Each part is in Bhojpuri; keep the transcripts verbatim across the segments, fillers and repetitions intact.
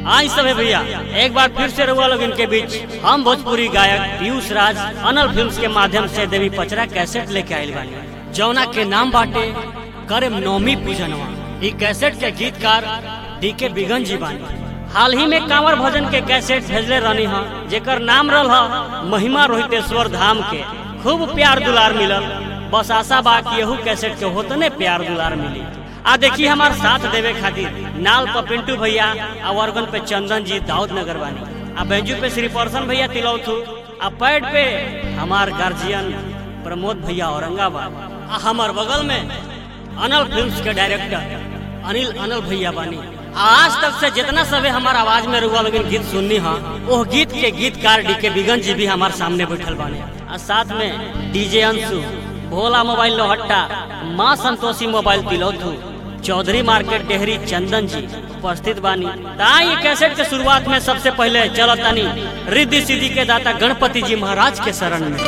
आज सभी भैया एक बार फिर से रहुआ लोग इनके बीच हम भोजपुरी गायक पीयूष राज अनल फिल्म्स के माध्यम से देवी पचरा कैसेट लेके आयल बानी, जौना के नाम बाटे करम नौमी पूजनवा। ई कैसेट के गीतकार डी के बिगन जी बानी। हाल ही में कांवर भजन के कैसेट भेजले रहनी हा, जेकर नाम रहल हा महिमा रोहितेश्वर धाम के। खूब प्यार दुलार मिलल, बस आशा बा कि यहू कैसेट के होतने प्यार दुलार मिली। आ देखिए हमारे साथ देवे खातिर नाल पर पिंटू भैया, आ ऑर्गन पे चंदन जी दाऊद नगर बानी, आ बेंजू पे श्री परसन भैया तिलौथू, आ पैड पे हमार गार्जियन प्रमोद भैया औरंगाबाद, आ हमार बगल में अनल फिल्म्स के डायरेक्टर अनिल अनल भैया बानी। आज तक से जितना सबे हमार आवाज में रुआ लोग गीत सुननी हा, वो गीत के गीतकार डी के बिगन जी भी हमारे सामने बैठल बानी। आ साथ में DJ Anshu, Bhola mobile Lohatta, Maa Santoshi mobile Tilouthu, Chaudhary market Dehri Chandan ji उपस्थित बानी। ताई कैसेट के शुरुआत में सबसे पहले चलो तानी रिद्धि सिद्धि के दाता गणपति जी महाराज के शरण में।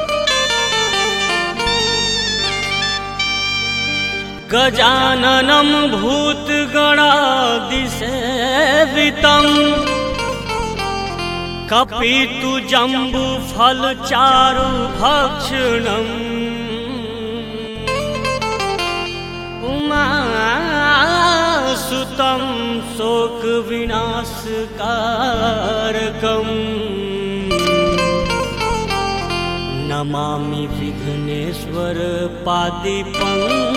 गजाननम भूत गणादि सेवितम कपितु जम्बु फल चारु भक्षणम सुतम शोक विनाश कारकम नमामि विघ्नेश्वर पादिपंकजम।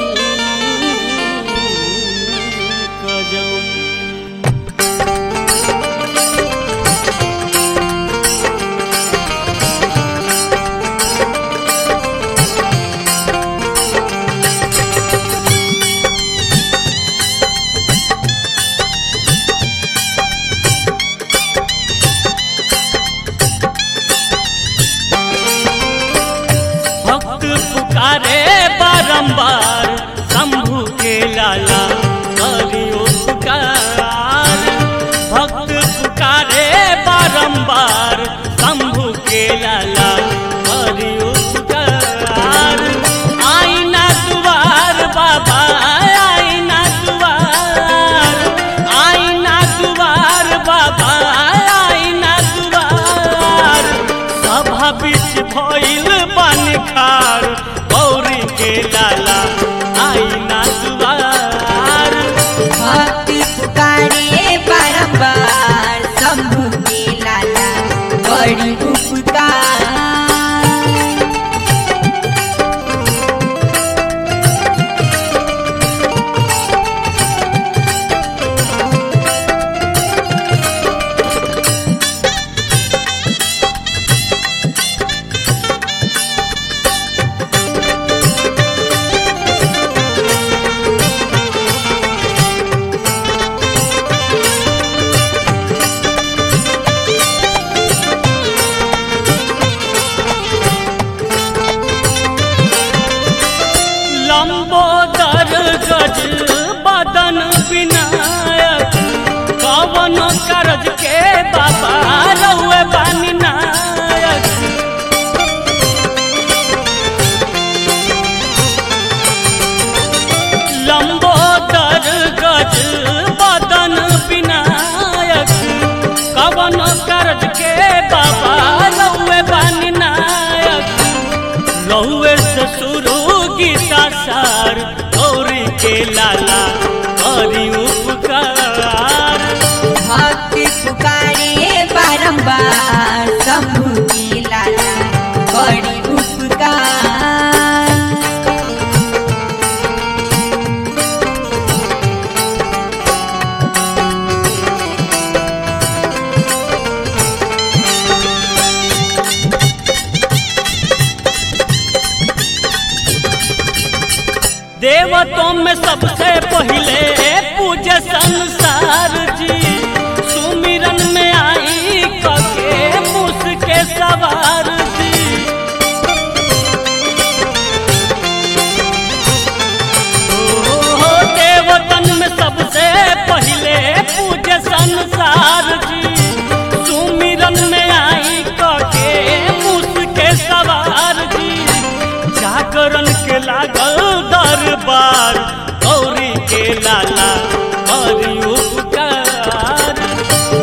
बारंबार शंभु के लाला करियो पुकार, भक्त पुकारे बारंबार शंभु के लाला करियो पुकार। आईना दुआर बाबा आईना दुआर, आईना दुआर बाबा आईना दुआर, सभा बीच भइल बन खार गौरी के लाला आईना दुआर। भक्ति पुकारे बारंबार शंभु के लाला बड़ी उपकार। लंबोदर गज बदन विनायक, कवन करज के बाबा रहुए बानी नायक। लंबोदर गज बदन विनायक, कवन करज के बाबा रहुए बानी नायक। रहुए से शुरू गीता सार गौरी के लाला करी उपकार। भक्ति पुकारे बारंबार शंभु के लाला बड़ी उपकार। देवतों में सबसे पहले पूजे संसार जी, सुमिरन में आई कके मूस के सवार जी। ओ देवतन में सबसे पहले पूजे संसार जी, सुमिरन में आई कके मूस के सवार जी। जागरण के लागल दरबार गौरी के लाला करी उपकार।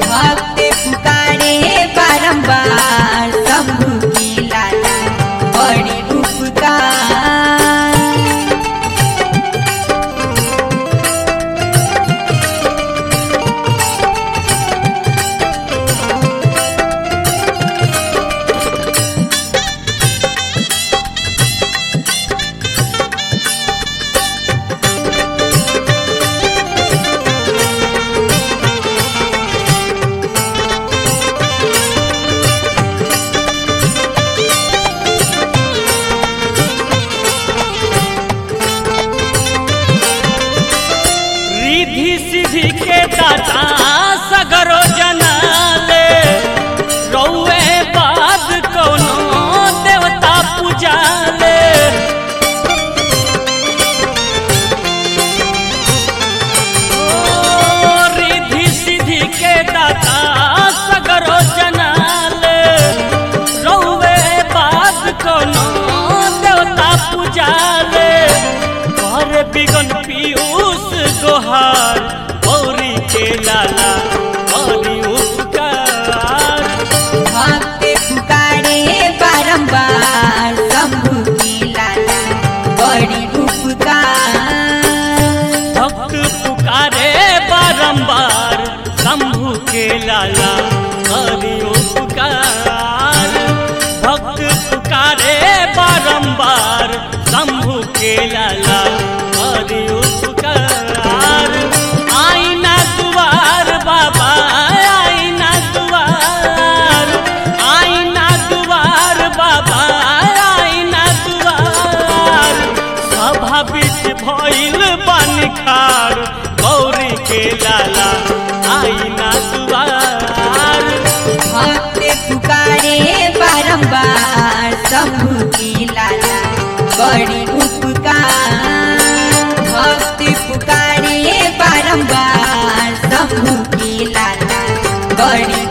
के लाला करी उपकार। भक्त पुकारे बारंबार शंभु के लाला करी उपकार। भक्त पुकारे बारंबार शंभु के लाला करी उपकार। भक्त पुकारे बारंबार शंभु के लाला करी उपकार। आईना दुआर बाबा आईना दुआर, आईना दुआर बाबा आईना दुआर। सभा बीच भइल बानी खाड़ गौरी के लाला आईना दुआर। भक्त पुकारे बारंबार शंभु के लाला करी उपकार। भक्त पुकारे बारंबार शंभु के लाला करी